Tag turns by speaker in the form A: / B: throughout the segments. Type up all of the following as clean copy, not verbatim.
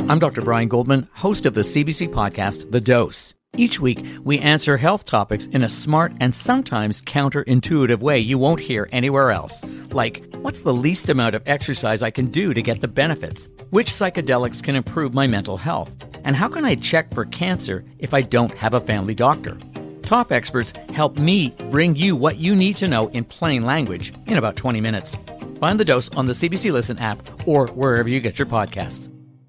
A: I'm Dr. Brian Goldman, host of the CBC podcast, The Dose. Each week, we answer health topics in a smart and sometimes counterintuitive way you won't hear anywhere else. Like, what's the least amount of exercise I can do to get the benefits? Which psychedelics can improve my mental health? And how can I check for cancer if I don't have a family doctor? Top experts help me bring you what you need to know in plain language in about 20 minutes. Find The Dose on the CBC Listen app or wherever you get your podcasts.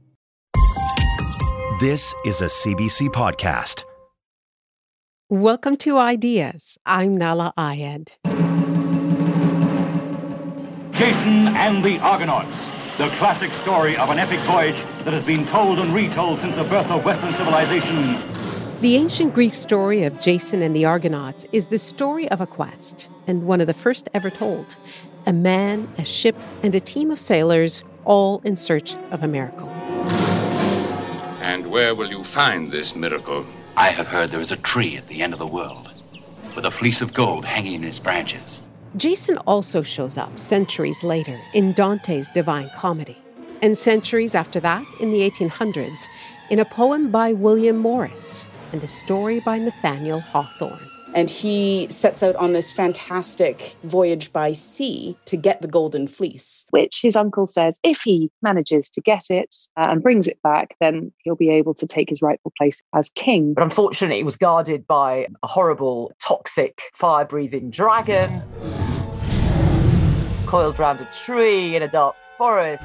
B: This is a CBC podcast.
C: Welcome to Ideas. I'm Nala Ayed.
D: Jason and the Argonauts, the classic story of an epic voyage that has been told and retold since the birth of Western civilization.
C: The ancient Greek story of Jason and the Argonauts is the story of a quest, and one of the first ever told. A man, a ship, and a team of sailors, all in search of a miracle.
E: And where will you find this miracle?
F: I have heard there is a tree at the end of the world, with a fleece of gold hanging in its branches.
C: Jason also shows up centuries later in Dante's Divine Comedy, and centuries after that, in the 1800s, in a poem by William Morris and a story by Nathaniel Hawthorne.
G: And he sets out on this fantastic voyage by sea to get the golden fleece.
H: Which his uncle says if he manages to get it and brings it back, then he'll be able to take his rightful place as king.
I: But unfortunately, it was guarded by a horrible, toxic, fire-breathing dragon, coiled around a tree in a dark forest.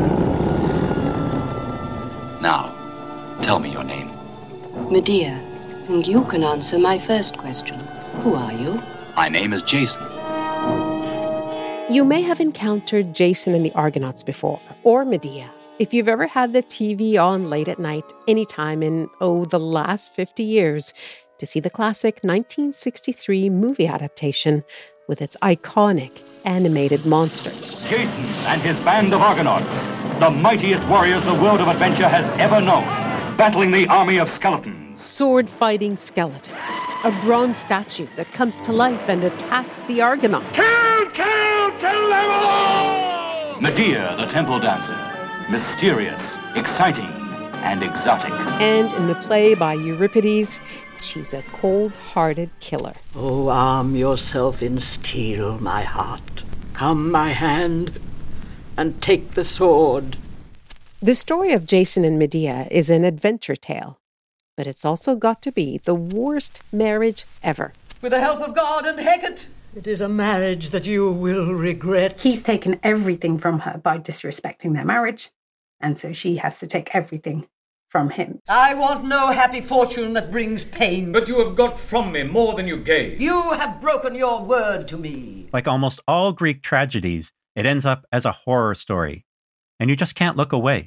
F: Now, tell me your name.
J: Medea. And you can answer my first question. Who are you?
F: My name is Jason.
C: You may have encountered Jason and the Argonauts before, or Medea. If you've ever had the TV on late at night, anytime in, the last 50 years, to see the classic 1963 movie adaptation with its iconic animated monsters.
D: Jason and his band of Argonauts, the mightiest warriors the world of adventure has ever known, battling the army of skeletons.
C: Sword-fighting skeletons, a bronze statue that comes to life and attacks the Argonauts.
D: Kill them all! Medea, the temple dancer, mysterious, exciting, and exotic.
C: And in the play by Euripides, she's a cold-hearted killer.
K: Oh, arm yourself in steel, my heart. Come, my hand, and take the sword.
C: The story of Jason and Medea is an adventure tale. But it's also got to be the worst marriage ever.
K: With the help of God and Hecate, it is a marriage that you will regret.
L: He's taken everything from her by disrespecting their marriage, and so she has to take everything from him.
K: I want no happy fortune that brings pain.
M: But you have got from me more than you gave.
K: You have broken your word to me.
N: Like almost all Greek tragedies, it ends up as a horror story, and you just can't look away.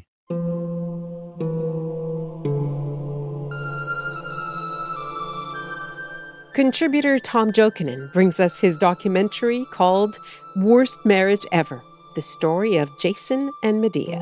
C: Contributor Tom Jokinen brings us his documentary called Worst Marriage Ever, the story of Jason and Medea.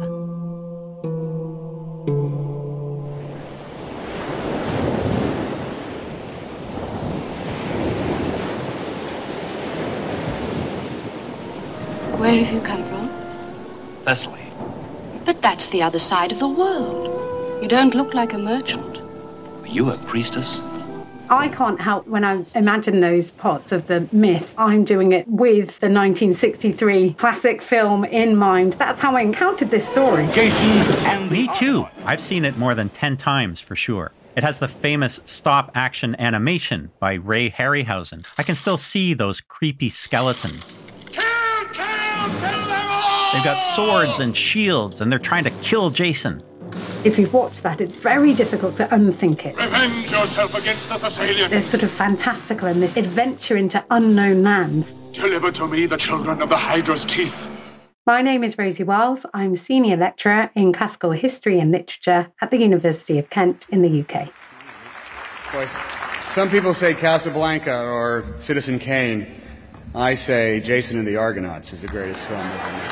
J: Where have you come from?
F: Thessaly.
J: But that's the other side of the world. You don't look like a merchant.
F: Are you a priestess?
L: I can't help when I imagine those parts of the myth. I'm doing it with the 1963 classic film in mind. That's how I encountered this story.
D: Jason and
N: Me too. I've seen it more than 10 times for sure. It has the famous stop-action animation by Ray Harryhausen. I can still see those creepy skeletons.
D: Kill them all!
N: They've got swords and shields, and they're trying to kill Jason.
L: If you've watched that, it's very difficult to unthink it.
E: Revenge yourself against the Thessalians.
L: They're sort of fantastical in this adventure into unknown lands.
E: Deliver to me the children of the Hydra's teeth.
L: My name is Rosie Wiles. I'm Senior Lecturer in Classical History and Literature at the University of Kent in the UK.
O: Boys, some people say Casablanca or Citizen Kane. I say Jason and the Argonauts is the greatest film ever made.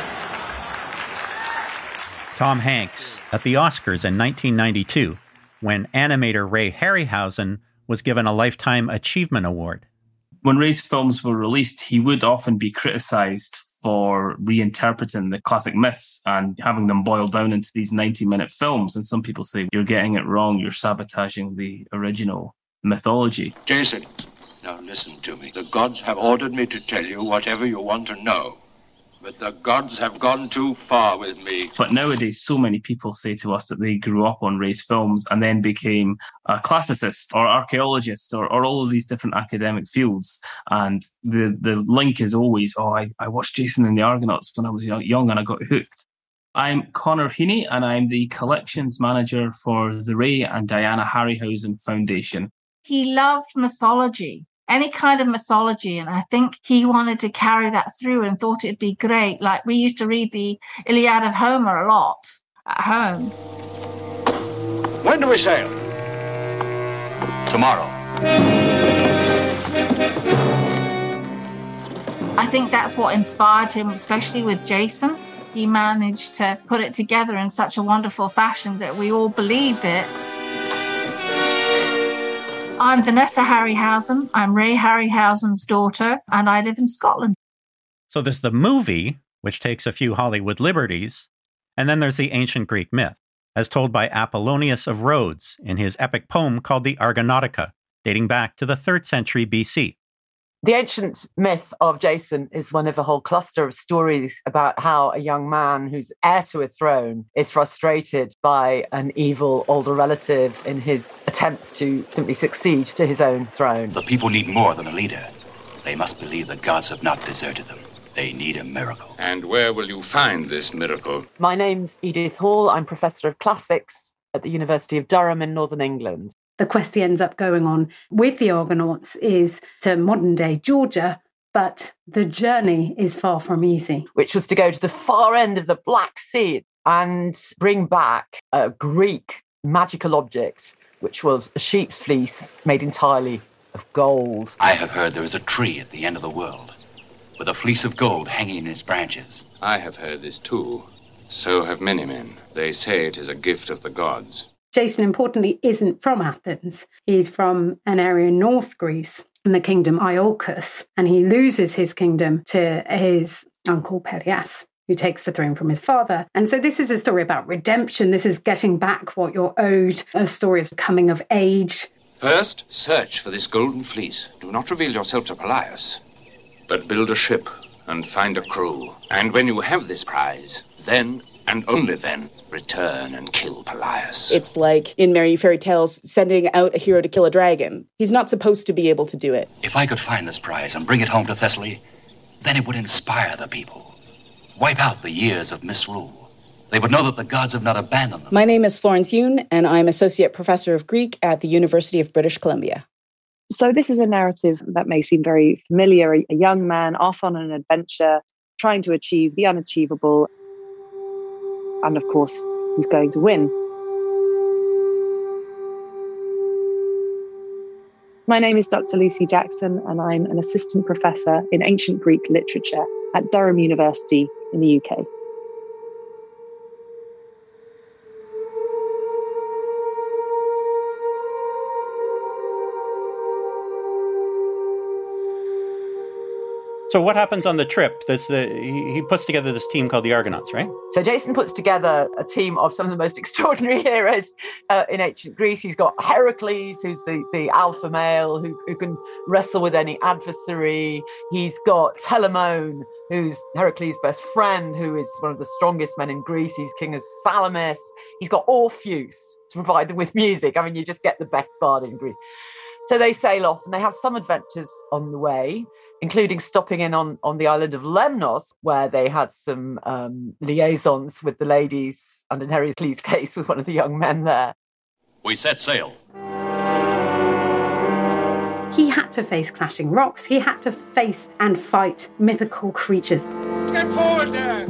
N: Tom Hanks at the Oscars in 1992 when animator Ray Harryhausen was given a Lifetime Achievement Award.
P: When Ray's films were released, he would often be criticised for reinterpreting the classic myths and having them boiled down into these 90-minute films. And some people say, you're getting it wrong, you're sabotaging the original mythology.
E: Jason, now listen to me. The gods have ordered me to tell you whatever you want to know. But the gods have gone too far with me.
P: But nowadays, so many people say to us that they grew up on race films and then became a classicist or archaeologist or all of these different academic fields. And the link is always, I watched Jason and the Argonauts when I was young and I got hooked. I'm Connor Heaney and I'm the collections manager for the Ray and Diana Harryhausen Foundation.
Q: He loved mythology. Any kind of mythology, and I think he wanted to carry that through and thought it'd be great. Like, we used to read the Iliad of Homer a lot at home.
E: When do we sail?
F: Tomorrow.
Q: I think that's what inspired him, especially with Jason. He managed to put it together in such a wonderful fashion that we all believed it. I'm Vanessa Harryhausen. I'm Ray Harryhausen's daughter, and I live in Scotland.
N: So there's the movie, which takes a few Hollywood liberties, and then there's the ancient Greek myth, as told by Apollonius of Rhodes in his epic poem called the Argonautica, dating back to the 3rd century BC.
I: The ancient myth of Jason is one of a whole cluster of stories about how a young man who's heir to a throne is frustrated by an evil older relative in his attempts to simply succeed to his own throne.
F: The people need more than a leader. They must believe the gods have not deserted them. They need a miracle.
E: And where will you find this miracle?
I: My name's Edith Hall. I'm Professor of Classics at the University of Durham in Northern England.
L: The quest he ends up going on with the Argonauts is to modern-day Georgia, but the journey is far from easy.
I: Which was to go to the far end of the Black Sea and bring back a Greek magical object, which was a sheep's fleece made entirely of gold.
F: I have heard there is a tree at the end of the world, with a fleece of gold hanging in its branches.
E: I have heard this too. So have many men. They say it is a gift of the gods.
L: Jason, importantly, isn't from Athens. He's from an area in North Greece, in the kingdom Iolcus, and he loses his kingdom to his uncle Pelias, who takes the throne from his father. And so this is a story about redemption. This is getting back what you're owed, a story of coming of age.
E: First, search for this golden fleece. Do not reveal yourself to Pelias, but build a ship and find a crew. And when you have this prize, then, and only then, return and kill Pelias.
G: It's like in Merry Fairy Tales, sending out a hero to kill a dragon. He's not supposed to be able to do it.
F: If I could find this prize and bring it home to Thessaly, then it would inspire the people. Wipe out the years of misrule. They would know that the gods have not abandoned them.
G: My name is Florence Yoon, and I'm Associate Professor of Greek at the University of British Columbia.
H: So this is a narrative that may seem very familiar. A young man off on an adventure, trying to achieve the unachievable. And of course, he's going to win. My name is Dr. Lucy Jackson, and I'm an assistant professor in ancient Greek literature at Durham University in the UK.
N: So what happens on the trip? He puts together this team called the Argonauts, right?
I: So Jason puts together a team of some of the most extraordinary heroes in ancient Greece. He's got Heracles, who's the alpha male who can wrestle with any adversary. He's got Telamon, who's Heracles' best friend, who is one of the strongest men in Greece. He's king of Salamis. He's got Orpheus to provide them with music. I mean, you just get the best bard in Greece. So they sail off and they have some adventures on the way, including stopping in on the island of Lemnos, where they had some liaisons with the ladies, and in Heracles' case was one of the young men there.
F: We set sail.
L: He had to face clashing rocks. He had to face and fight mythical creatures.
E: Get forward there!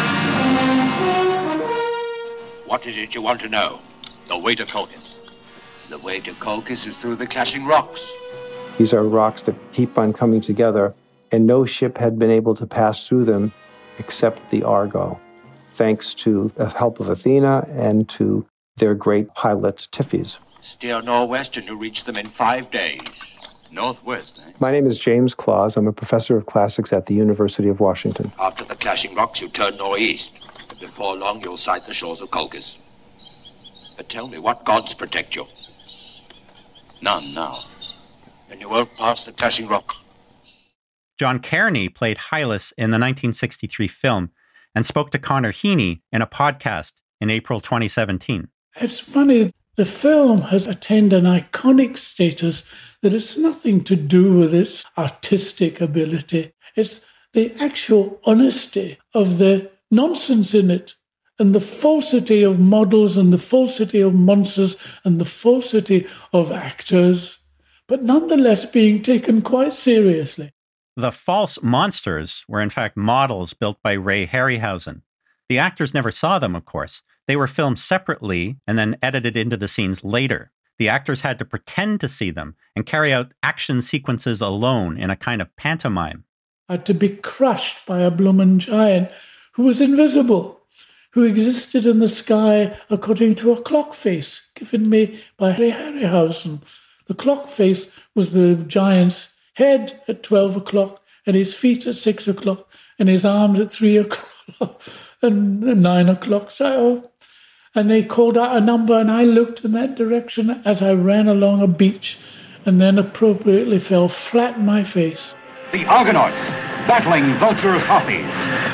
F: What is it you want to know? The way to Colchis. The way to Colchis is through the clashing rocks.
R: These are rocks that keep on coming together, and no ship had been able to pass through them except the Argo, thanks to the help of Athena and to their great pilot Tiphys.
F: Steer northwest and you reach them in 5 days.
E: Northwest, eh?
R: My name is James Claus. I'm a professor of classics at the University of Washington.
S: After the Clashing Rocks, you turn northeast. Before long, you'll sight the shores of Colchis. But tell me, what gods protect you?
E: None now.
S: And you won't pass the Clashing Rocks.
N: John Kearney played Hylas in the 1963 film and spoke to Connor Heaney in a podcast in April 2017.
T: It's funny, the film has attained an iconic status that has nothing to do with its artistic ability. It's the actual honesty of the nonsense in it, and the falsity of models, and the falsity of monsters, and the falsity of actors, but nonetheless being taken quite seriously.
N: The false monsters were in fact models built by Ray Harryhausen. The actors never saw them, of course. They were filmed separately and then edited into the scenes later. The actors had to pretend to see them and carry out action sequences alone in a kind of pantomime.
T: I had to be crushed by a bloomin' giant who was invisible, who existed in the sky according to a clock face given me by Ray Harryhausen. The clock face was the giant's head at 12 o'clock and his feet at 6 o'clock and his arms at 3 o'clock and 9 o'clock. And they called out a number and I looked in that direction as I ran along a beach and then appropriately fell flat in my face.
D: The Argonauts, battling vulturous harpies.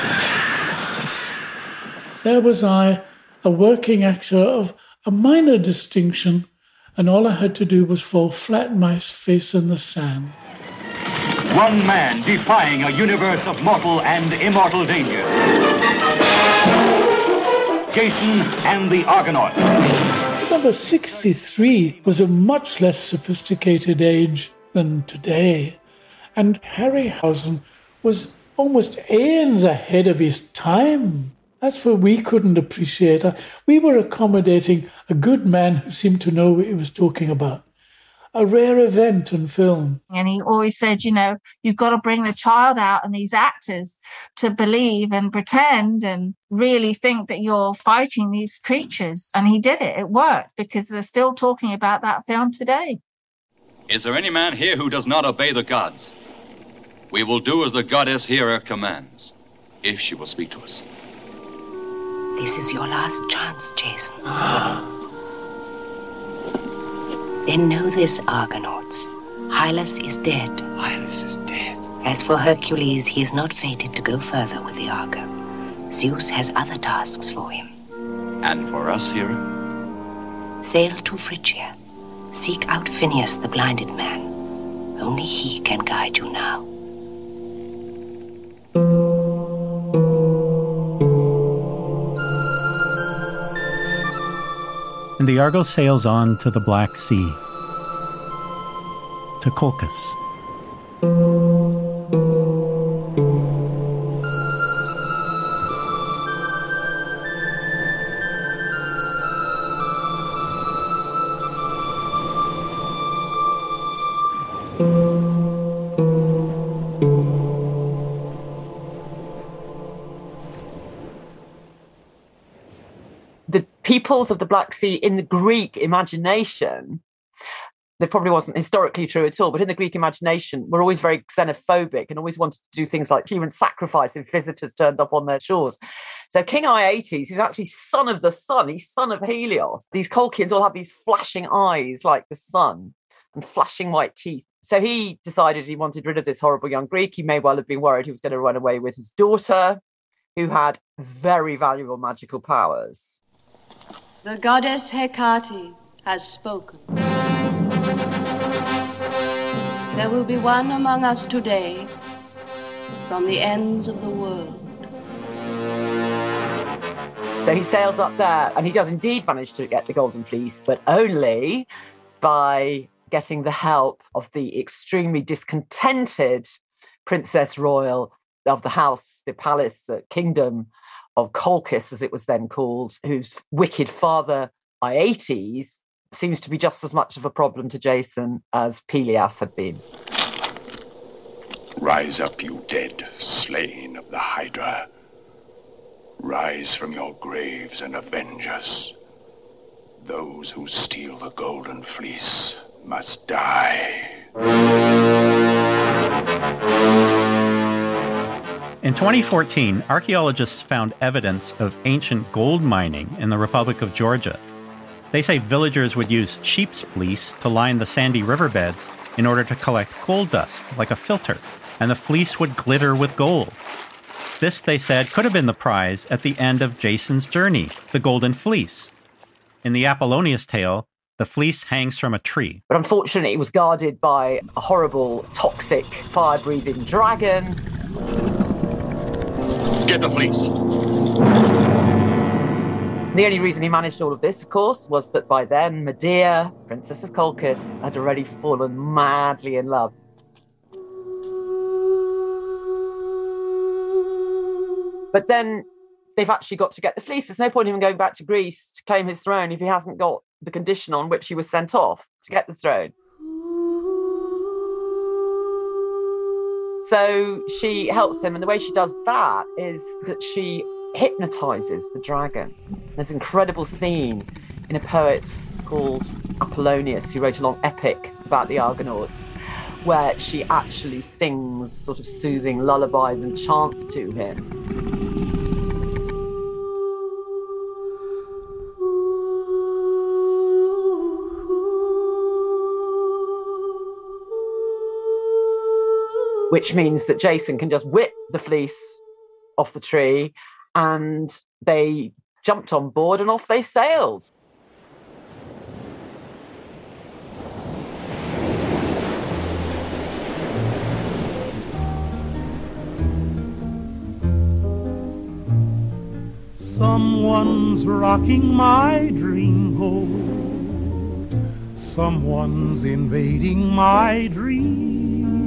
T: There was I, a working actor of a minor distinction, and all I had to do was fall flat in my face in the sand.
D: One man defying a universe of mortal and immortal danger. Jason and the Argonauts.
T: Remember, 63 was a much less sophisticated age than today, and Harryhausen was almost aeons ahead of his time. That's what we couldn't appreciate. We were accommodating a good man who seemed to know what he was talking about. A rare event in film.
Q: And he always said, you've got to bring the child out and these actors to believe and pretend and really think that you're fighting these creatures. And he did it. It worked because they're still talking about that film today.
F: Is there any man here who does not obey the gods? We will do as the goddess Hera commands, if she will speak to us.
U: This is your last chance, Jason. Then know this, Argonauts. Hylas is dead.
S: Hylas is dead.
U: As for Hercules, he is not fated to go further with the Argo. Zeus has other tasks for him.
F: And for us, Hera?
U: Sail to Phrygia. Seek out Phineus, the blinded man. Only he can guide you now.
N: And the Argo sails on to the Black Sea, to Colchis.
I: Peoples of the Black Sea in the Greek imagination, that probably wasn't historically true at all, but in the Greek imagination, were always very xenophobic and always wanted to do things like human sacrifice if visitors turned up on their shores. So King Aeetes, who's actually son of the sun, he's son of Helios. These Colchians all have these flashing eyes like the sun and flashing white teeth. So he decided he wanted rid of this horrible young Greek. He may well have been worried he was going to run away with his daughter, who had very valuable magical powers.
J: The goddess Hecate has spoken. There will be one among us today from the ends of the world.
I: So he sails up there, and he does indeed manage to get the Golden Fleece, but only by getting the help of the extremely discontented Princess Royal of the house, the palace, the kingdom of Colchis, as it was then called, whose wicked father, Aeetes, seems to be just as much of a problem to Jason as Pelias had been.
S: Rise up, you dead, slain of the Hydra. Rise from your graves and avenge us. Those who steal the Golden Fleece must die.
N: In 2014, archaeologists found evidence of ancient gold mining in the Republic of Georgia. They say villagers would use sheep's fleece to line the sandy riverbeds in order to collect gold dust, like a filter, and the fleece would glitter with gold. This, they said, could have been the prize at the end of Jason's journey, the Golden Fleece. In the Apollonius tale, the fleece hangs from a tree.
I: But unfortunately, it was guarded by a horrible, toxic, fire-breathing dragon.
S: Get the fleece.
I: The only reason he managed all of this, of course, was that by then Medea, Princess of Colchis, had already fallen madly in love. But then they've actually got to get the fleece. There's no point in him going back to Greece to claim his throne if he hasn't got the condition on which he was sent off to get the throne. So she helps him, and the way she does that is that she hypnotizes the dragon. There's an incredible scene in a poet called Apollonius, who wrote a long epic about the Argonauts, where she actually sings sort of soothing lullabies and chants to him. Which means that Jason can just whip the fleece off the tree, and they jumped on board and off they sailed.
A: Someone's rocking my dream boat. Someone's invading my dream.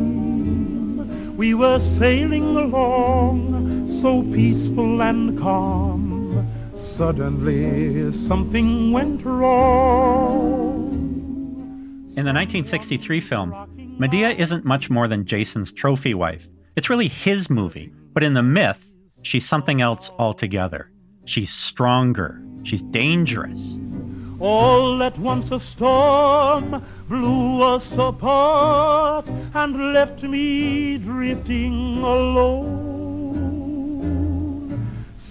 A: We were sailing along, so peaceful and calm. Suddenly, something went wrong.
N: In the 1963 film, Medea isn't much more than Jason's trophy wife. It's really his movie, but in the myth, she's something else altogether. She's stronger. She's dangerous.
A: All at once a storm blew us apart and left me drifting alone.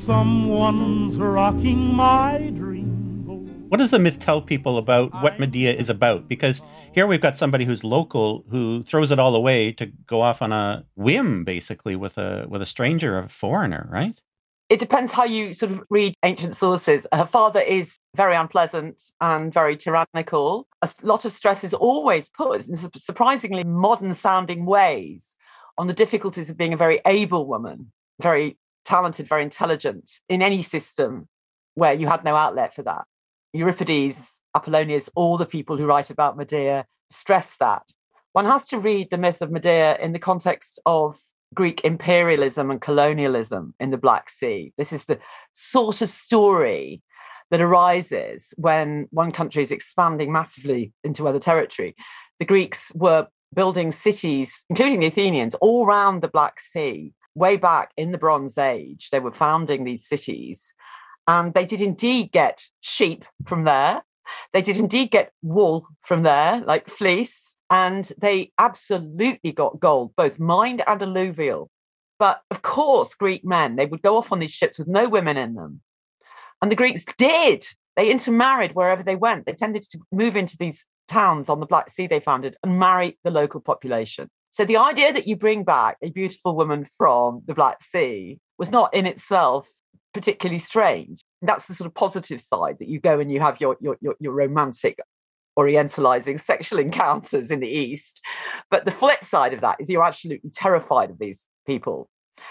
A: Someone's rocking my dream boat.
N: What does the myth tell people about what Medea is about? Because here we've got somebody who's local who throws it all away to go off on a whim, basically, with a stranger, a foreigner, right?
I: It depends how you sort of read ancient sources. Her father is very unpleasant and very tyrannical. A lot of stress is always put in surprisingly modern-sounding ways on the difficulties of being a very able woman, very talented, very intelligent, in any system where you had no outlet for that. Euripides, Apollonius, all the people who write about Medea stress that. One has to read the myth of Medea in the context of Greek imperialism and colonialism in the Black Sea. This is the sort of story that arises when one country is expanding massively into other territory. The Greeks were building cities, including the Athenians, all around the Black Sea. Way back in the Bronze Age, they were founding these cities, and they did indeed get sheep from there. They did indeed get wool from there, like fleece. And they absolutely got gold, both mined and alluvial. But of course, Greek men, they would go off on these ships with no women in them. And the Greeks did. They intermarried wherever they went. They tended to move into these towns on the Black Sea they founded and marry the local population. So the idea that you bring back a beautiful woman from the Black Sea was not in itself particularly strange. That's the sort of positive side, that you go and you have your romantic orientalizing sexual encounters in the East. But the flip side of that is you're absolutely terrified of these people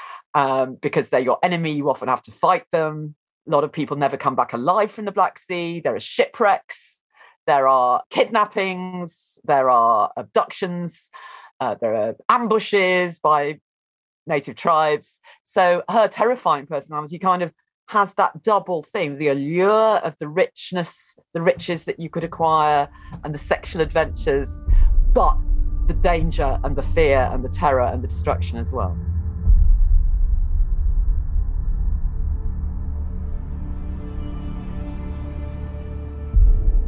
I: because they're your enemy. You often have to fight them. A lot of people never come back alive from the Black Sea. There are shipwrecks. There are kidnappings. There are abductions. There are ambushes by native tribes. So her terrifying personality kind of has that double thing, the allure of the richness, the riches that you could acquire and the sexual adventures, but the danger and the fear and the terror and the destruction as well.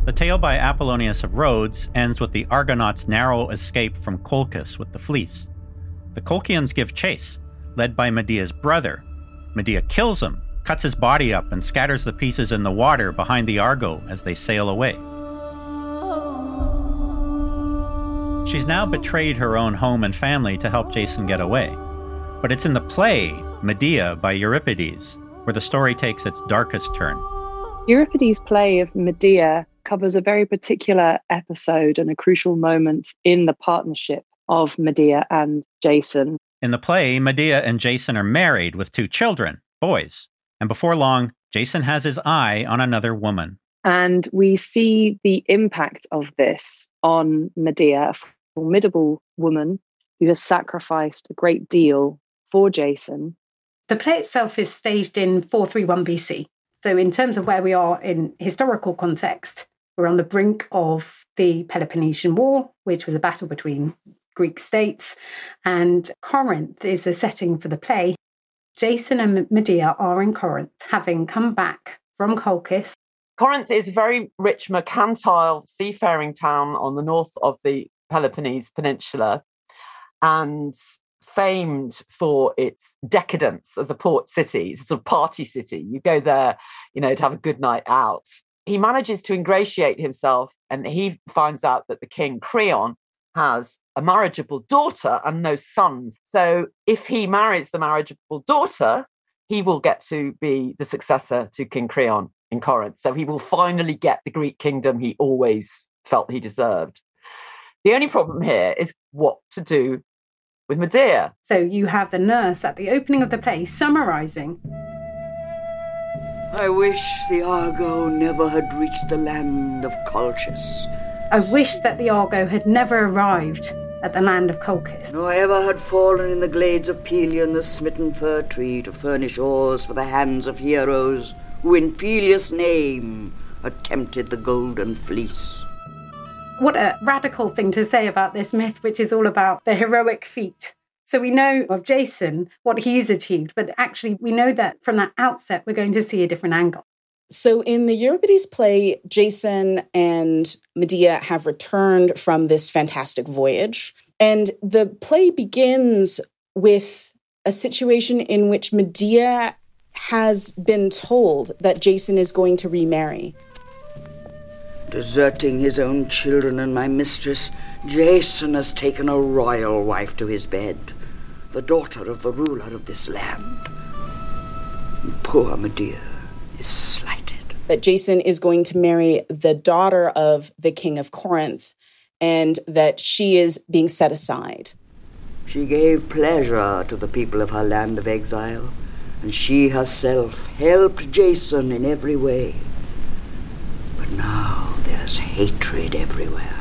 N: The tale by Apollonius of Rhodes ends with the Argonauts' narrow escape from Colchis with the fleece. The Colchians give chase, led by Medea's brother. Medea kills him, cuts his body up, and scatters the pieces in the water behind the Argo as they sail away. She's now betrayed her own home and family to help Jason get away. But it's in the play, Medea by Euripides, where the story takes its darkest turn.
H: Euripides' play of Medea covers a very particular episode and a crucial moment in the partnership of Medea and Jason.
N: In the play, Medea and Jason are married with 2 children, boys. And before long, Jason has his eye on another woman.
H: And we see the impact of this on Medea, a formidable woman who has sacrificed a great deal for Jason.
L: The play itself is staged in 431 BC. So in terms of where we are in historical context, we're on the brink of the Peloponnesian War, which was a battle between Greek states, and Corinth is the setting for the play. Jason and Medea are in Corinth, having come back from Colchis.
I: Corinth is a very rich mercantile seafaring town on the north of the Peloponnese Peninsula and famed for its decadence as a port city. It's a sort of party city. You go there, to have a good night out. He manages to ingratiate himself, and he finds out that the king Creon has a marriageable daughter and no sons. So if he marries the marriageable daughter, he will get to be the successor to King Creon in Corinth. So he will finally get the Greek kingdom he always felt he deserved. The only problem here is what to do with Medea.
L: So you have the nurse at the opening of the play summarising.
K: I wish the Argo never had reached the land of Colchis.
L: I wish that the Argo had never arrived at the land of Colchis.
K: Nor ever had fallen in the glades of Pelion the smitten fir tree to furnish oars for the hands of heroes who in Peleus' name attempted the golden fleece.
L: What a radical thing to say about this myth, which is all about the heroic feat. So we know of Jason, what he's achieved, but actually we know that from that outset, we're going to see a different angle.
G: So in the Euripides play, Jason and Medea have returned from this fantastic voyage. And the play begins with a situation in which Medea has been told that Jason is going to remarry.
K: Deserting his own children and my mistress, Jason has taken a royal wife to his bed, the daughter of the ruler of this land. And poor Medea is slighted.
G: That Jason is going to marry the daughter of the king of Corinth, and that she is being set aside.
K: She gave pleasure to the people of her land of exile, and she herself helped Jason in every way. But now there's hatred everywhere.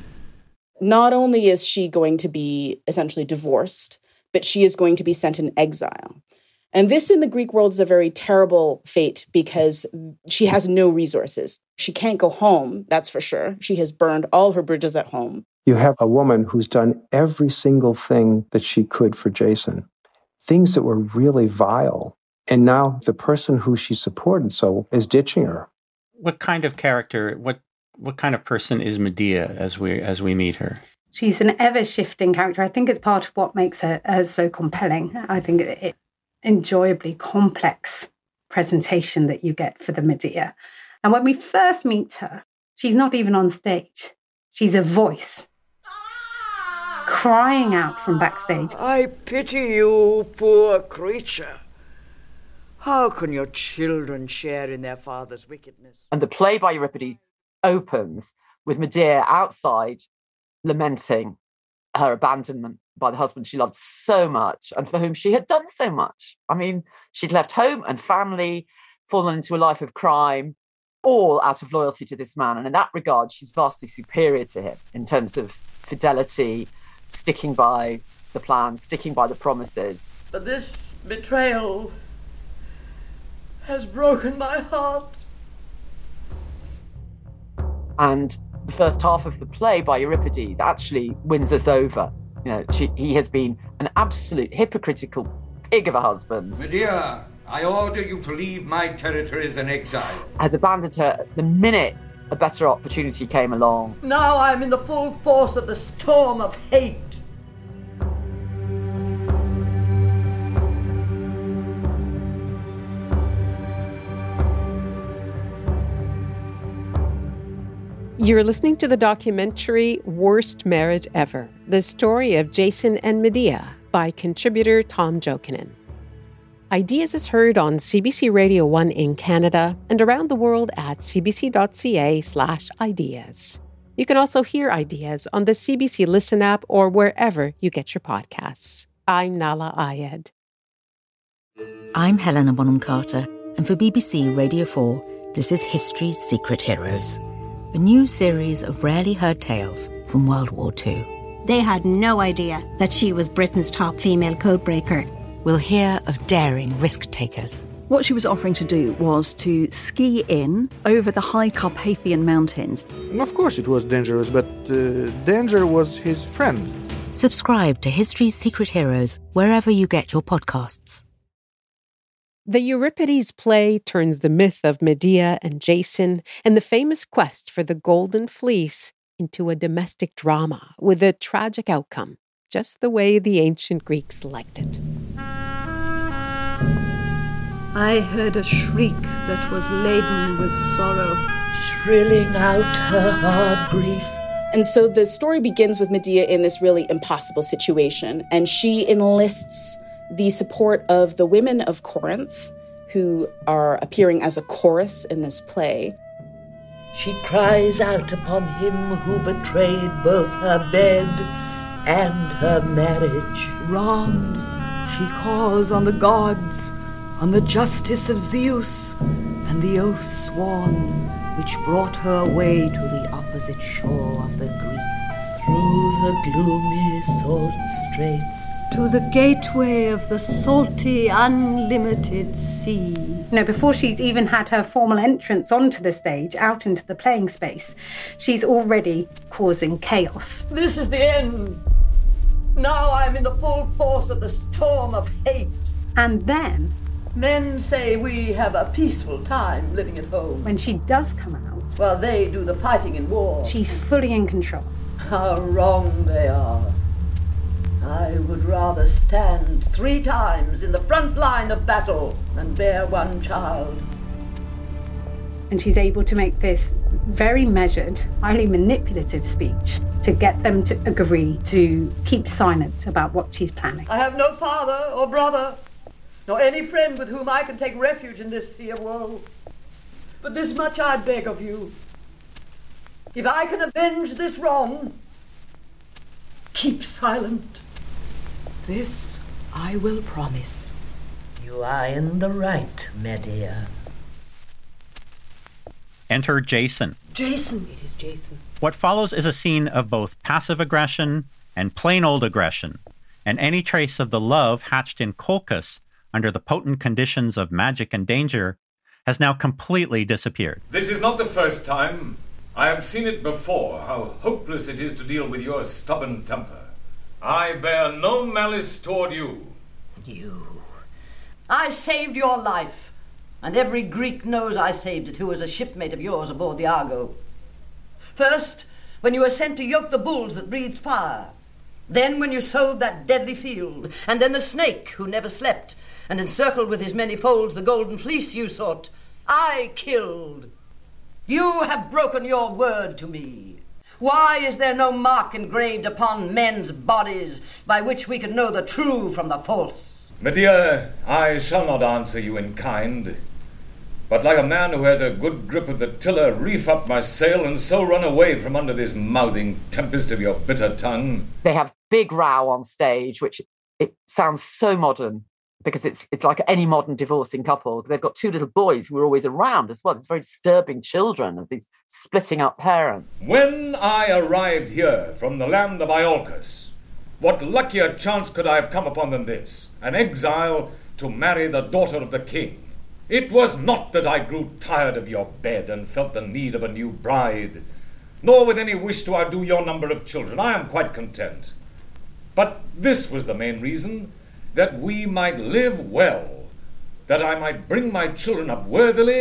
G: Not only is she going to be essentially divorced, but she is going to be sent in exile. And this in the Greek world is a very terrible fate because she has no resources. She can't go home, that's for sure. She has burned all her bridges at home.
R: You have a woman who's done every single thing that she could for Jason, things that were really vile. And now the person who she supported so is ditching her.
N: What kind of character, what kind of person is Medea as we meet her?
L: She's an ever-shifting character. I think it's part of what makes her so compelling. I think it enjoyably complex presentation that you get for the Medea. And when we first meet her, she's not even on stage. She's a voice crying out from backstage.
K: I pity you, poor creature. How can your children share in their father's wickedness?
I: And the play by Euripides opens with Medea outside lamenting her abandonment by the husband she loved so much and for whom she had done so much. I mean, she'd left home and family, fallen into a life of crime, all out of loyalty to this man. And in that regard, she's vastly superior to him in terms of fidelity, sticking by the plans, sticking by the promises.
B: But this betrayal has broken my heart.
I: And the first half of the play by Euripides actually wins us over. You know, he has been an absolute hypocritical pig of a husband.
S: Medea, I order you to leave my territories in exile.
I: Has abandoned her the minute a better opportunity came along.
B: Now I'm in the full force of the storm of hate.
C: You're listening to the documentary Worst Marriage Ever, the story of Jason and Medea by contributor Tom Jokinen. Ideas is heard on CBC Radio 1 in Canada and around the world at cbc.ca/ideas. You can also hear Ideas on the CBC Listen app or wherever you get your podcasts. I'm Nala Ayed.
M: I'm Helena Bonham Carter, and for BBC Radio 4, this is History's Secret Heroes, a new series of rarely heard tales from World War II.
V: They had no idea that she was Britain's top female codebreaker.
M: We'll hear of daring risk-takers.
W: What she was offering to do was to ski in over the high Carpathian mountains.
X: Of course it was dangerous, but danger was his friend.
M: Subscribe to History's Secret Heroes wherever you get your podcasts.
C: The Euripides play turns the myth of Medea and Jason and the famous quest for the Golden Fleece into a domestic drama with a tragic outcome, just the way the ancient Greeks liked it.
Y: I heard a shriek that was laden with sorrow,
B: shrilling out her hard grief.
G: And so the story begins with Medea in this really impossible situation, and she enlists the support of the women of Corinth, who are appearing as a chorus in this play.
B: She cries out upon him who betrayed both her bed and her marriage.
Y: Wronged, she calls on the gods, on the justice of Zeus, and the oath sworn, which brought her away to the opposite shore of the Greeks.
B: Through the gloomy salt straits,
Y: to the gateway of the salty, unlimited sea.
L: Before she's even had her formal entrance onto the stage, out into the playing space, she's already causing chaos.
B: This is the end. Now I'm in the full force of the storm of hate.
L: And then
B: men say we have a peaceful time living at home.
L: When she does come out,
B: while they do the fighting in war,
L: she's fully in control.
B: How wrong they are. I would rather stand 3 times in the front line of battle than bear one child.
L: And she's able to make this very measured, highly manipulative speech to get them to agree to keep silent about what she's planning.
B: I have no father or brother, nor any friend with whom I can take refuge in this sea of woe. But this much I beg of you. If I can avenge this wrong, keep silent.
Y: This I will promise.
B: You are in the right, Medea.
N: Enter Jason.
Y: Jason. It is Jason.
N: What follows is a scene of both passive aggression and plain old aggression, and any trace of the love hatched in Colchis under the potent conditions of magic and danger has now completely disappeared.
Z: This is not the first time. I have seen it before, how hopeless it is to deal with your stubborn temper. I bear no malice toward you.
B: You. I saved your life, and every Greek knows I saved it who was a shipmate of yours aboard the Argo. First, when you were sent to yoke the bulls that breathed fire. Then when you sowed that deadly field, and then the snake who never slept, and encircled with his many folds the golden fleece you sought, I killed. You have broken your word to me. Why is there no mark engraved upon men's bodies by which we can know the true from the false?
Z: Medea, I shall not answer you in kind, but like a man who has a good grip of the tiller, reef up my sail and so run away from under this mouthing tempest of your bitter tongue.
I: They have big row on stage, which it sounds so modern, because it's like any modern divorcing couple. They've got 2 little boys who are always around as well. It's very disturbing children of these splitting up parents.
Z: When I arrived here from the land of Iolcus, what luckier chance could I have come upon than this, an exile to marry the daughter of the king? It was not that I grew tired of your bed and felt the need of a new bride, nor with any wish to outdo your number of children. I am quite content. But this was the main reason, that we might live well, that I might bring my children up worthily,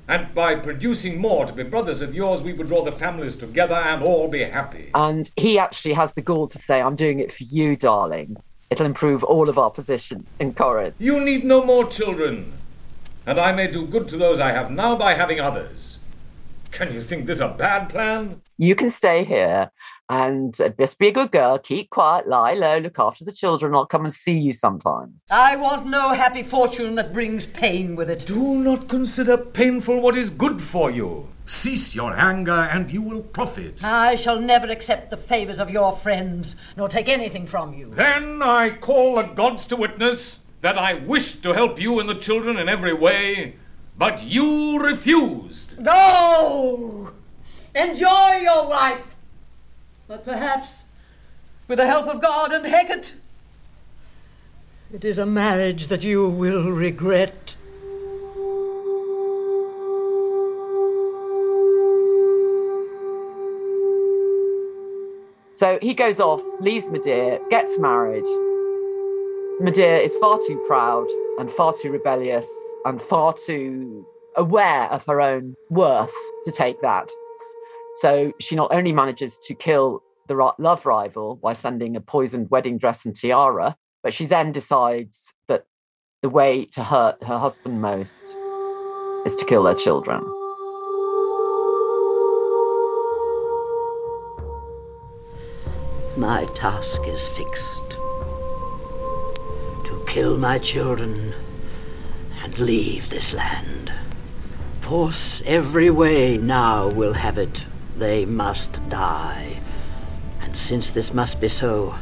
Z: And by producing more to be brothers of yours, we would draw the families together and all be happy.
I: And he actually has the gall to say, I'm doing it for you, darling. It'll improve all of our position in Corinth.
Z: You need no more children, and I may do good to those I have now by having others. Can you think this a bad plan?
I: You can stay here and just be a good girl, keep quiet, lie low, look after the children. I'll come and see you sometimes.
B: I want no happy fortune that brings pain with it.
Z: Do not consider painful what is good for you. Cease your anger and you will profit.
B: I shall never accept the favours of your friends, nor take anything from you.
Z: Then I call the gods to witness that I wished to help you and the children in every way, but you refused.
B: Go! Enjoy your life. But perhaps, with the help of God and Hecate, it is a marriage that you will regret.
I: So he goes off, leaves Medea, gets married. Medea is far too proud and far too rebellious and far too aware of her own worth to take that. So she not only manages to kill the love rival by sending a poisoned wedding dress and tiara, but she then decides that the way to hurt her husband most is to kill their children.
B: My task is fixed. To kill my children and leave this land. Force every way now will have it. They must die. And since this must be so,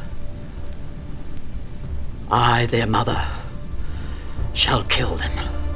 B: I, their mother, shall kill them.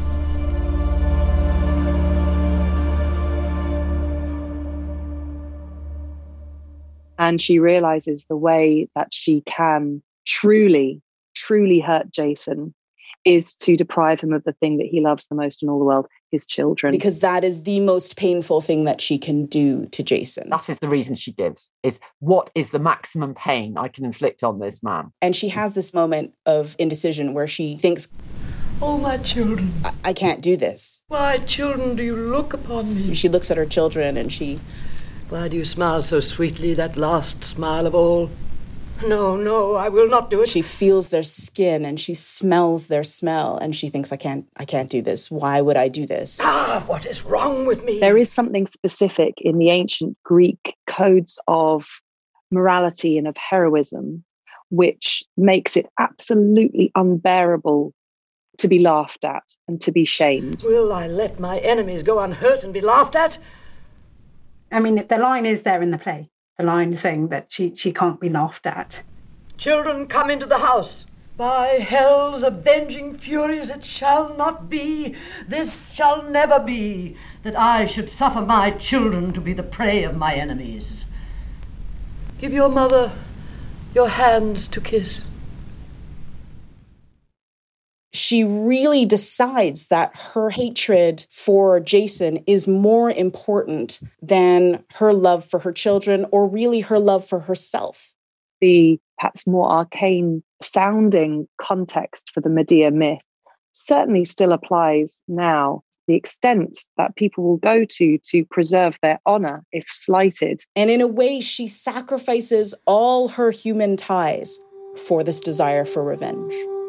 H: And she realizes the way that she can truly hurt Jason is to deprive him of the thing that he loves the most in all the world, his children.
G: Because that is the most painful thing that she can do to Jason.
I: That is the reason she gives, is what is the maximum pain I can inflict on this man?
G: And she has this moment of indecision where she thinks,
B: oh, my children.
G: I can't do this.
B: Why, children, do you look upon me?
G: She looks at her children and she...
B: Why do you smile so sweetly, that last smile of all? No, I will not do it.
G: She feels their skin and she smells their smell and she thinks, I can't do this. Why would I do this?
B: What is wrong with me?
H: There is something specific in the ancient Greek codes of morality and of heroism, which makes it absolutely unbearable to be laughed at and to be shamed.
B: Will I let my enemies go unhurt and be laughed at?
L: I mean, the line is there in the play. The line saying that she can't be laughed at.
B: Children, come into the house. By hell's avenging furies, it shall not be, this shall never be, that I should suffer my children to be the prey of my enemies. Give your mother your hands to kiss.
G: She really decides that her hatred for Jason is more important than her love for her children or really her love for herself.
H: The perhaps more arcane sounding context for the Medea myth certainly still applies now. The extent that people will go to preserve their honor if slighted.
G: And in a way, she sacrifices all her human ties for this desire for revenge.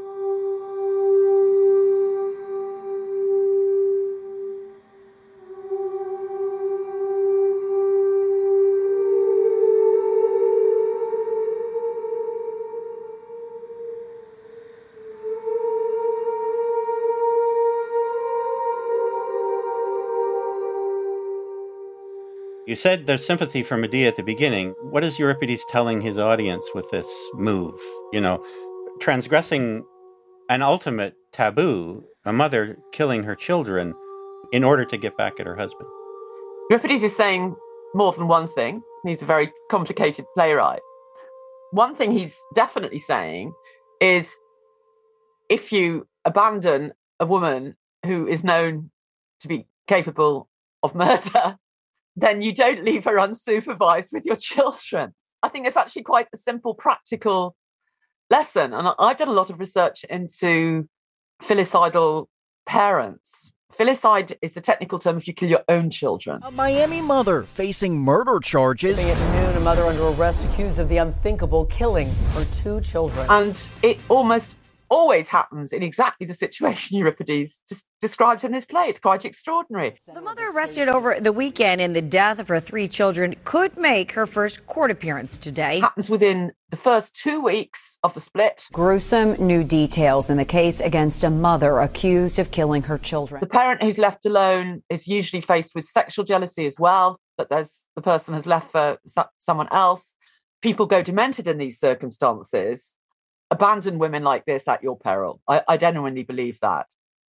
N: You said there's sympathy for Medea at the beginning. What is Euripides telling his audience with this move? You know, transgressing an ultimate taboo, a mother killing her children in order to get back at her husband.
I: Euripides is saying more than one thing. He's a very complicated playwright. One thing he's definitely saying is if you abandon a woman who is known to be capable of murder, then you don't leave her unsupervised with your children. I think it's actually quite a simple, practical lesson. And I've done a lot of research into filicidal parents Filicide is the technical term if you kill your own children.
D: A Miami mother facing murder charges.
E: At noon, a mother under arrest accused of the unthinkable killing her 2 children.
I: And it almost always happens in exactly the situation Euripides just describes in this play. It's quite extraordinary.
O: The mother arrested over the weekend in the death of her 3 children could make her first court appearance today.
I: Happens within the first 2 weeks of the split.
P: Gruesome new details in the case against a mother accused of killing her children.
I: The parent who's left alone is usually faced with sexual jealousy as well, that the person has left for someone else. People go demented in these circumstances. Abandon women like this at your peril. I genuinely believe that.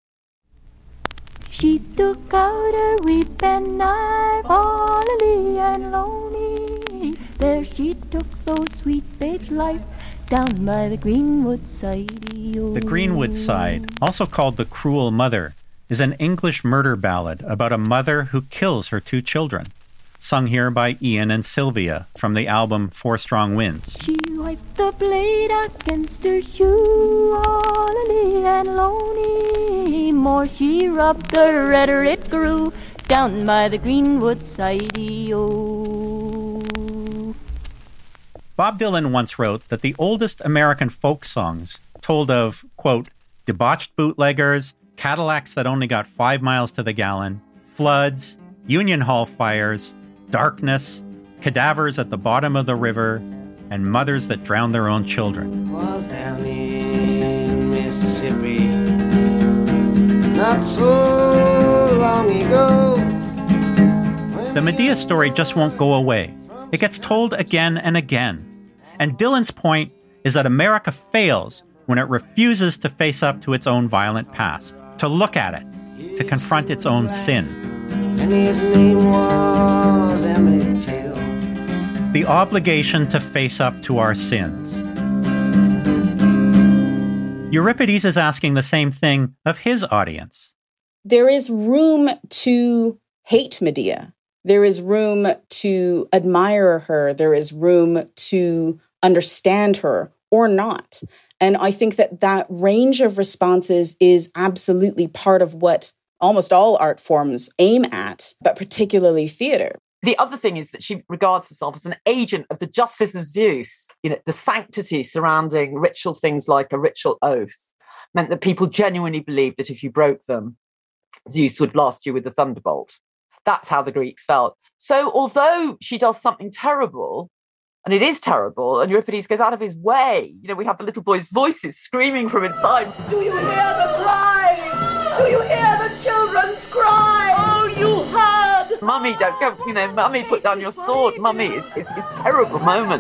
Q: She took out a weeping knife, all alone and lonely. There she took those sweet babes' life down by the Greenwood side.
N: The Greenwood Side, also called The Cruel Mother, is an English murder ballad about a mother who kills her 2 children, sung here by Ian and Sylvia from the album Four Strong Winds.
Q: She wiped the blade against her shoe, all alone and lonely. More she rubbed, the redder it grew, down by the Greenwood side.
N: Bob Dylan once wrote that the oldest American folk songs told of, quote, debauched bootleggers, Cadillacs that only got 5 miles to the gallon, floods, Union Hall fires, darkness, cadavers at the bottom of the river, and mothers that drowned their own children.
T: Was down in Mississippi not so long ago.
N: The Medea story just won't go away. It gets told again and again. And Dylan's point is that America fails when it refuses to face up to its own violent past, to look at it, to confront its own sin.
T: And his name was Emmett Till.
N: The obligation to face up to our sins. Euripides is asking the same thing of his audience.
G: There is room to hate Medea. There is room to admire her. There is room to understand her or not. And I think that range of responses is absolutely part of what almost all art forms aim at, but particularly theater.
I: The other thing is that she regards herself as an agent of the justice of Zeus. You know, the sanctity surrounding ritual things like a ritual oath meant that people genuinely believed that if you broke them, Zeus would blast you with a thunderbolt. That's how the Greeks felt. So although she does something terrible, and it is terrible, and Euripides goes out of his way, you know, we have the little boy's voices screaming from inside.
T: Do you hear the cry? Do you hear the children's cry?
I: Oh, you heard! Mummy, don't go, you know, Mummy, put down your sword. Mummy, it's a terrible moment.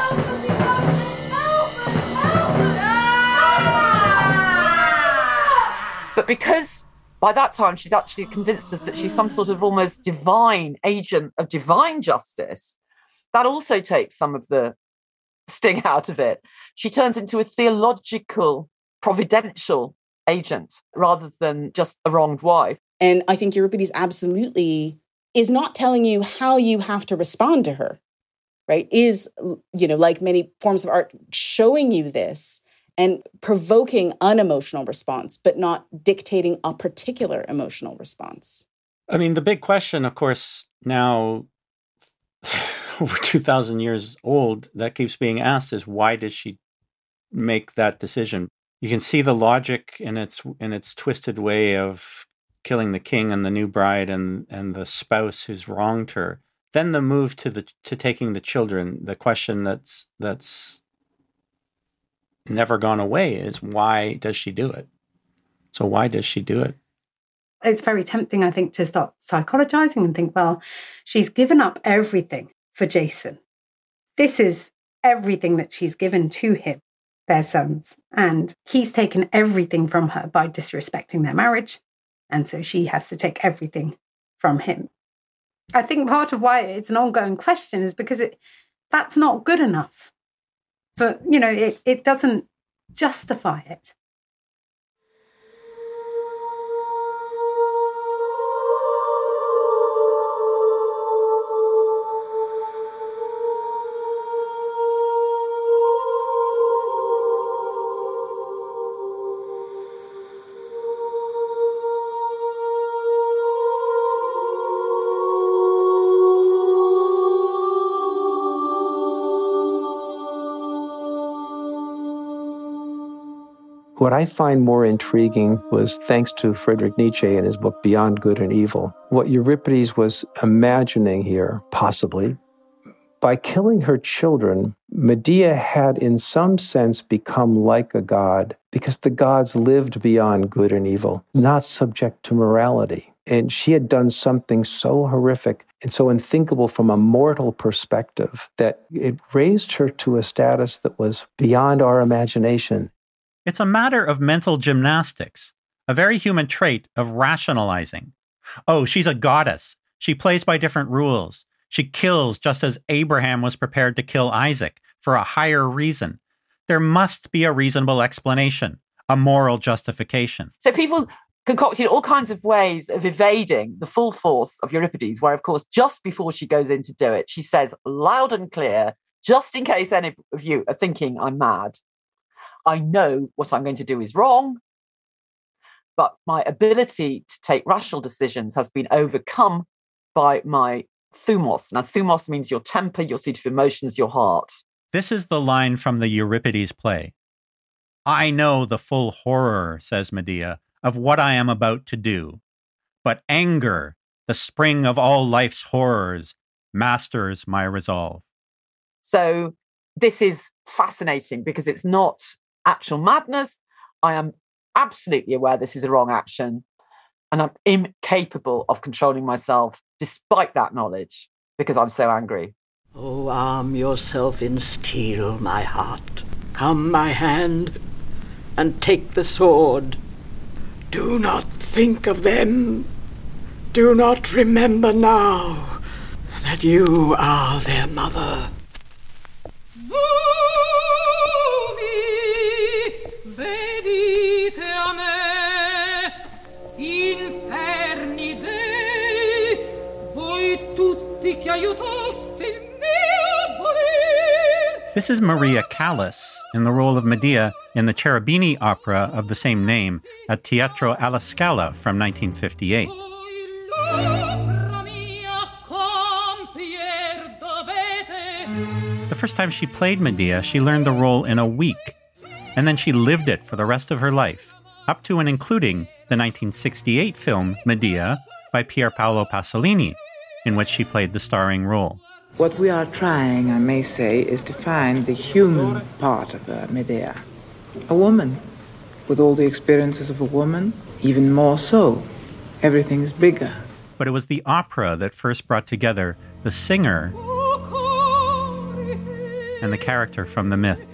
I: But because by that time she's actually convinced us that she's some sort of almost divine agent of divine justice, that also takes some of the sting out of it. She turns into a theological, providential agent rather than just a wronged wife.
G: And I think Euripides absolutely is not telling you how you have to respond to her, right? Is, you know, like many forms of art, showing you this and provoking an emotional response, but not dictating a particular emotional response.
N: I mean, the big question, of course, now over 2,000 years old, that keeps being asked is, why did she make that decision? You can see the logic in its twisted way of killing the king and the new bride and the spouse who's wronged her. Then the move to taking the children. The question that's never gone away is, why does she do it? So why does she do it?
L: It's very tempting, I think, to start psychologizing and think, well, she's given up everything for Jason. This is everything that she's given to him, their sons. And he's taken everything from her by disrespecting their marriage. And so she has to take everything from him. I think part of why it's an ongoing question is because that's not good enough. But, you know, it doesn't justify it.
A: What I find more intriguing was thanks to Friedrich Nietzsche in his book Beyond Good and Evil. What Euripides was imagining here, possibly, by killing her children, Medea had in some sense become like a god because the gods lived beyond good and evil, not subject to morality. And she had done something so horrific and so unthinkable from a mortal perspective that it raised her to a status that was beyond our imagination.
N: It's a matter of mental gymnastics, a very human trait of rationalizing. Oh, she's a goddess. She plays by different rules. She kills just as Abraham was prepared to kill Isaac for a higher reason. There must be a reasonable explanation, a moral justification.
I: So people concocted all kinds of ways of evading the full force of Euripides, where, of course, just before she goes in to do it, she says loud and clear, just in case any of you are thinking I'm mad, I know what I'm going to do is wrong, but my ability to take rational decisions has been overcome by my thumos. Now, thumos means your temper, your seat of emotions, your heart.
N: This is the line from the Euripides play. I know the full horror, says Medea, of what I am about to do. But anger, the spring of all life's horrors, masters my resolve.
I: So this is fascinating because it's not actual madness. I am absolutely aware this is a wrong action, and I'm incapable of controlling myself despite that knowledge because I'm so angry.
B: Oh, arm yourself in steel, my heart. Come, my hand, and take the sword. Do not think of them. Do not remember now that you are their mother.
F: Venite a me, inferni dei, voi tutti che aiutaste me a voler.
N: This is Maria Callas in the role of Medea in the Cherubini opera of the same name at Teatro alla Scala from 1958. The first time she played Medea, she learned the role in a week, and then she lived it for the rest of her life, up to and including the 1968 film Medea by Pier Paolo Pasolini, in which she played the starring role.
J: What we are trying, I may say, is to find the human part of Medea. A woman, with all the experiences of a woman, even more so. Everything's bigger.
N: But it was the opera that first brought together the singer and the character from the myth.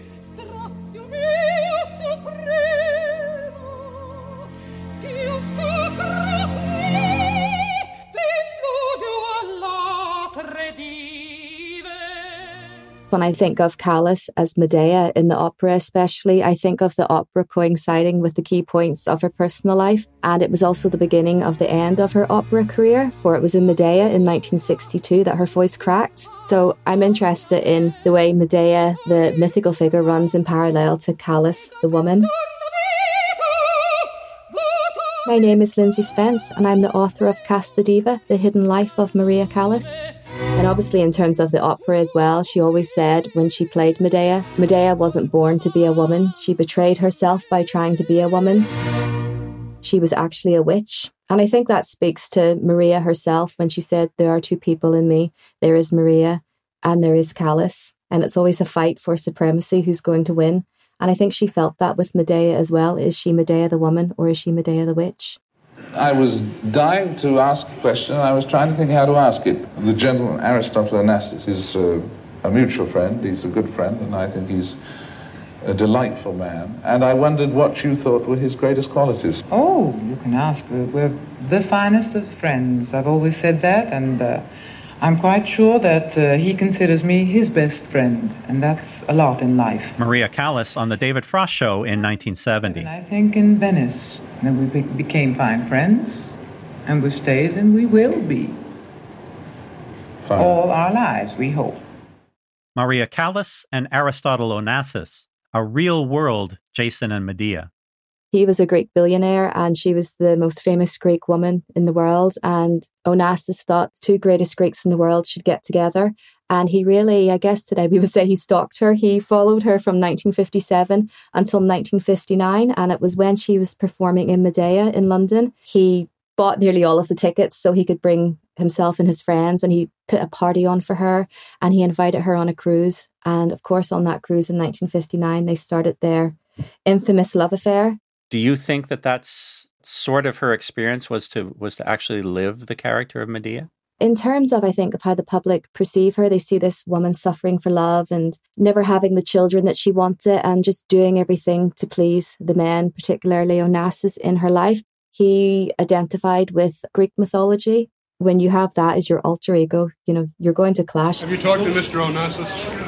K: When I think of Callas as Medea in the opera especially, I think of the opera coinciding with the key points of her personal life. And it was also the beginning of the end of her opera career, for it was in Medea in 1962 that her voice cracked. So I'm interested in the way Medea, the mythical figure, runs in parallel to Callas, the woman. My name is Lindsay Spence, and I'm the author of Casta Diva, The Hidden Life of Maria Callas. And obviously in terms of the opera as well, she always said when she played Medea, Medea wasn't born to be a woman. She betrayed herself by trying to be a woman. She was actually a witch. And I think that speaks to Maria herself when she said, there are two people in me. There is Maria and there is Callas. And it's always a fight for supremacy, who's going to win. And I think she felt that with Medea as well. Is she Medea the woman or is she Medea the witch?
R: I was dying to ask a question, and I was trying to think how to ask it. The gentleman, Aristotle Onassis, is a mutual friend. He's a good friend, and I think he's a delightful man. And I wondered what you thought were his greatest qualities.
J: Oh, you can ask. We're the finest of friends. I've always said that, and I'm quite sure that he considers me his best friend, and that's a lot in life.
N: Maria Callas on The David Frost Show in 1970.
J: And I think in Venice, and we became fine friends, and we've stayed, and we will be. Fine. All our lives, we hope.
N: Maria Callas and Aristotle Onassis, a real-world Jason and Medea.
K: He was a Greek billionaire and she was the most famous Greek woman in the world. And Onassis thought the two greatest Greeks in the world should get together And he really, I guess today we would say he stalked her. He followed her from 1957 until 1959. And it was when she was performing in Medea in London. He bought nearly all of the tickets so he could bring himself and his friends, and he put a party on for her, and he invited her on a cruise. And of course, on that cruise in 1959, they started their infamous love affair.
N: Do you think that that's sort of her experience, was to actually live the character of Medea?
K: In terms of, I think, of how the public perceive her, they see this woman suffering for love and never having the children that she wanted and just doing everything to please the men, particularly Onassis in her life. He identified with Greek mythology. When you have that as your alter ego, you're going to clash.
M: Have you talked to Mr. Onassis?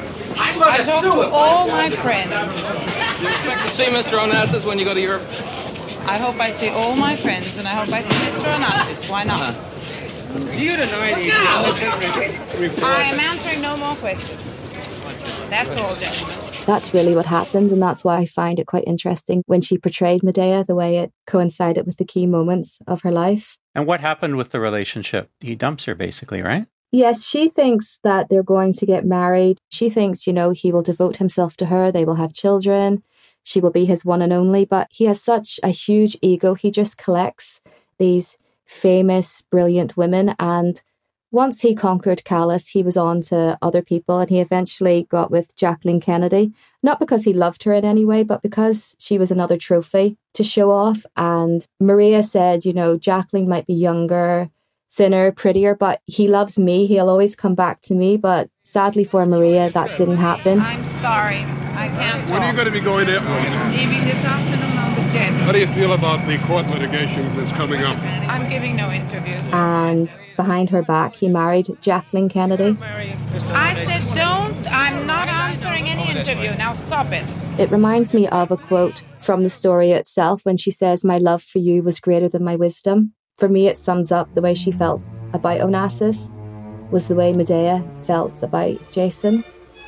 S: I talk to all my friends.
M: Do you expect to see Mr. Onassis when you go to Europe?
S: I hope I see all my friends, and I hope I see Mr. Onassis. Why not?
M: Do you deny these persistent reports?
S: I am answering no more questions. That's all, gentlemen.
K: That's really what happened, and that's why I find it quite interesting when she portrayed Medea, the way it coincided with the key moments of her life.
N: And what happened with the relationship? He dumps her, basically, right?
K: Yes, she thinks that they're going to get married. She thinks, he will devote himself to her. They will have children. She will be his one and only. But he has such a huge ego. He just collects these famous, brilliant women. And once he conquered Callis, he was on to other people. And he eventually got with Jacqueline Kennedy, not because he loved her in any way, but because she was another trophy to show off. And Maria said, Jacqueline might be younger, thinner, prettier, but he loves me. He'll always come back to me. But sadly for Maria, that didn't happen.
S: I'm sorry. I can't talk.
M: When are you going to be going there?
S: Leaving this afternoon on the jet.
M: How do you feel about the court litigation that's coming up?
S: I'm giving no interviews.
K: And behind her back, he married Jacqueline Kennedy.
S: I said don't. I'm not answering any interview. Now stop it.
K: It reminds me of a quote from the story itself when she says, "My love for you was greater than my wisdom." For me, it sums up the way she felt about Onassis was the way Medea felt about Jason.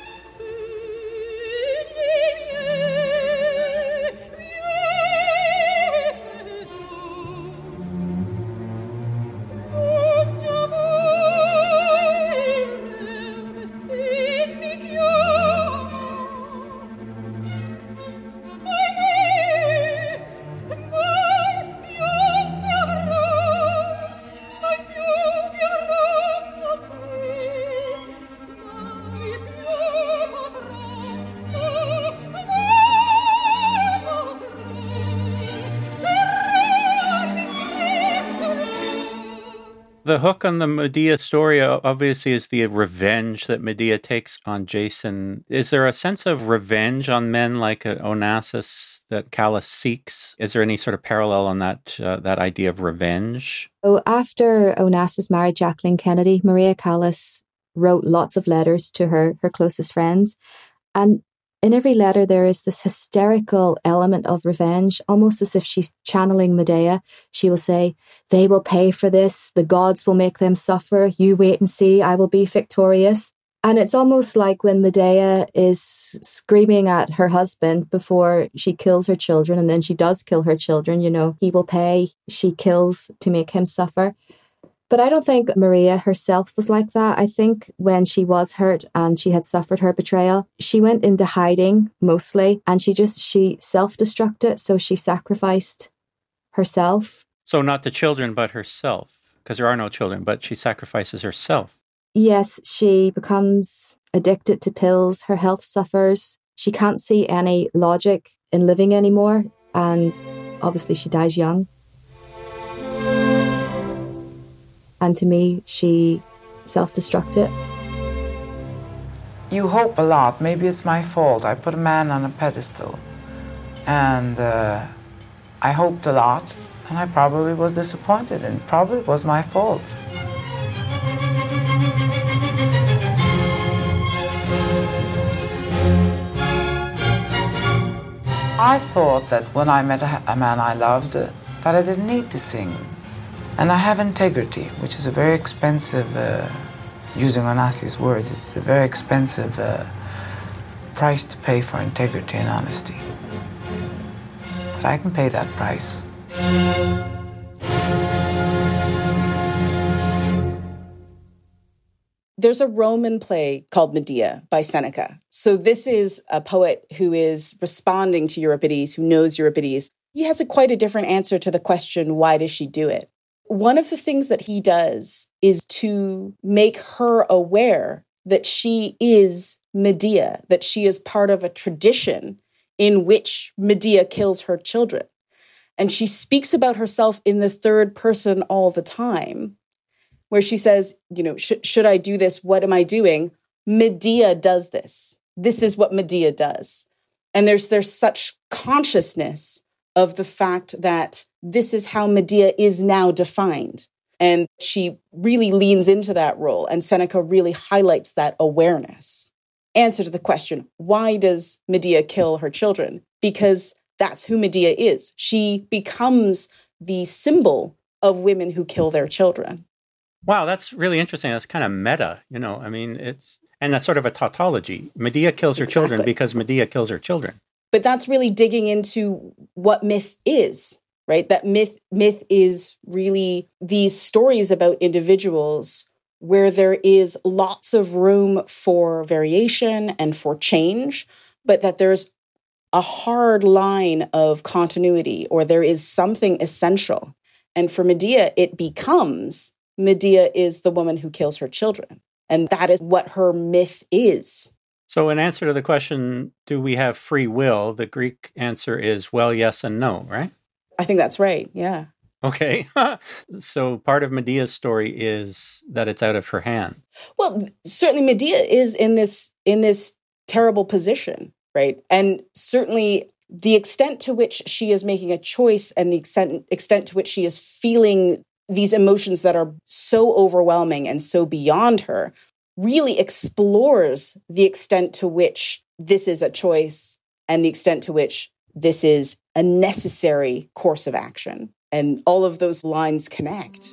N: The hook on the Medea story obviously is the revenge that Medea takes on Jason. Is there a sense of revenge on men like Onassis that Callis seeks? Is there any sort of parallel on that idea of revenge?
K: So after Onassis married Jacqueline Kennedy, Maria Callas wrote lots of letters to her closest friends. And in every letter, there is this hysterical element of revenge, almost as if she's channeling Medea. She will say, "They will pay for this. The gods will make them suffer. You wait and see. I will be victorious." And it's almost like when Medea is screaming at her husband before she kills her children, and then she does kill her children, he will pay. She kills to make him suffer. But I don't think Maria herself was like that. I think when she was hurt and she had suffered her betrayal, she went into hiding mostly, and she self-destructed. So she sacrificed herself.
N: So not the children, but herself, because there are no children, but she sacrifices herself.
K: Yes, she becomes addicted to pills. Her health suffers. She can't see any logic in living anymore. And obviously she dies young. And to me, she self-destructed.
J: You hope a lot. Maybe it's my fault. I put a man on a pedestal. And I hoped a lot. And I probably was disappointed. And probably it was my fault. I thought that when I met a man I loved, that I didn't need to sing. And I have integrity, which is a very expensive, using Onassis' words, it's a very expensive price to pay for integrity and honesty. But I can pay that price.
G: There's a Roman play called Medea by Seneca. So this is a poet who is responding to Euripides, who knows Euripides. He has quite a different answer to the question, why does she do it? One of the things that he does is to make her aware that she is Medea, that she is part of a tradition in which Medea kills her children. And she speaks about herself in the third person all the time, where she says, should I do this? What am I doing? Medea does this. This is what Medea does. And there's such consciousness of the fact that this is how Medea is now defined. And she really leans into that role. And Seneca really highlights that awareness. Answer to the question, why does Medea kill her children? Because that's who Medea is. She becomes the symbol of women who kill their children.
N: Wow, that's really interesting. That's kind of meta, and that's sort of a tautology. Medea kills her children because Medea kills her children.
G: But that's really digging into what myth is, right? That myth is really these stories about individuals where there is lots of room for variation and for change, but that there's a hard line of continuity, or there is something essential. And for Medea, it becomes Medea is the woman who kills her children. And that is what her myth is.
N: So in answer to the question, do we have free will? The Greek answer is, well, yes and no, right?
G: I think that's right, yeah.
N: Okay. So part of Medea's story is that it's out of her hand.
G: Well, certainly Medea is in this terrible position, right? And certainly the extent to which she is making a choice and the extent to which she is feeling these emotions that are so overwhelming and so beyond her really explores the extent to which this is a choice and the extent to which this is a necessary course of action. And all of those lines connect.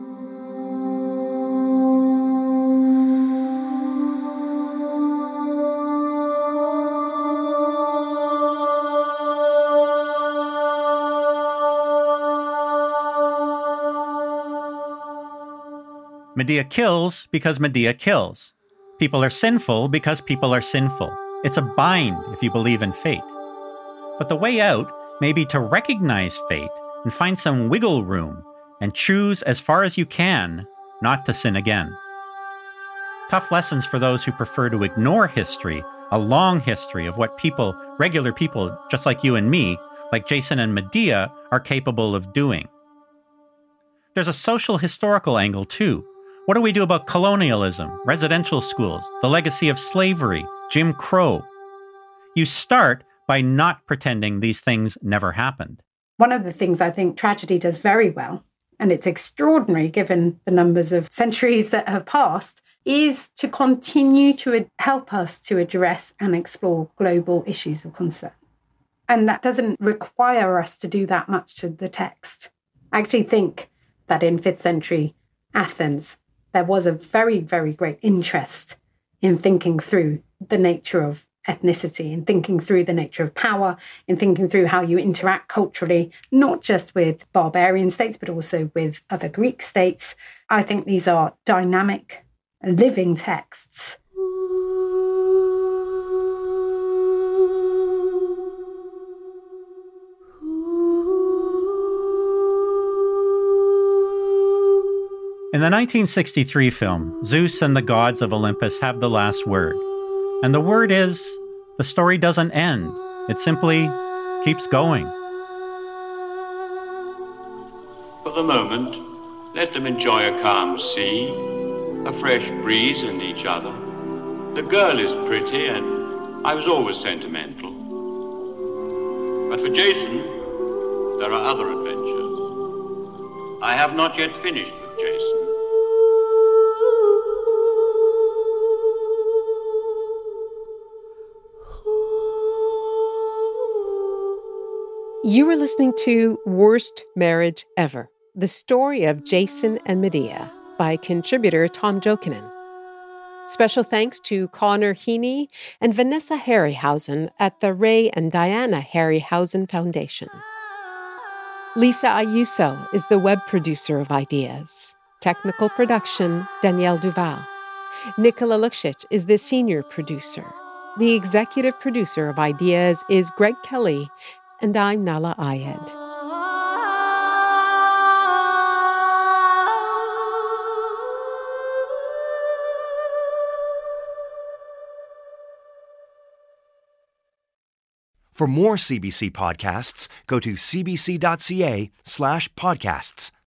N: Medea kills because Medea kills. People are sinful because people are sinful. It's a bind if you believe in fate. But the way out may be to recognize fate and find some wiggle room and choose as far as you can not to sin again. Tough lessons for those who prefer to ignore history, a long history of what people, regular people just like you and me, like Jason and Medea, are capable of doing. There's a social historical angle too. What do we do about colonialism, residential schools, the legacy of slavery, Jim Crow? You start by not pretending these things never happened.
L: One of the things I think tragedy does very well, and it's extraordinary given the numbers of centuries that have passed, is to continue to help us to address and explore global issues of concern. And that doesn't require us to do that much to the text. I actually think that in 5th century Athens, there was a very, very great interest in thinking through the nature of ethnicity, in thinking through the nature of power, in thinking through how you interact culturally, not just with barbarian states, but also with other Greek states. I think these are dynamic, living texts.
N: In the 1963 film, Zeus and the gods of Olympus have the last word. And the word is, the story doesn't end. It simply keeps going.
C: For the moment, let them enjoy a calm sea, a fresh breeze and each other. The girl is pretty and I was always sentimental. But for Jason, there are other adventures. I have not yet finished with Jason.
U: You were listening to Worst Marriage Ever, the story of Jason and Medea by contributor Tom Jokinen. Special thanks to Connor Heaney and Vanessa Harryhausen at the Ray and Diana Harryhausen Foundation. Lisa Ayuso is the web producer of Ideas. Technical production, Danielle Duval. Nicola Luksic is the senior producer. The executive producer of Ideas is Greg Kelly, and I'm Nahlah Ayed.
H: For more CBC podcasts, go to cbc.ca/podcasts.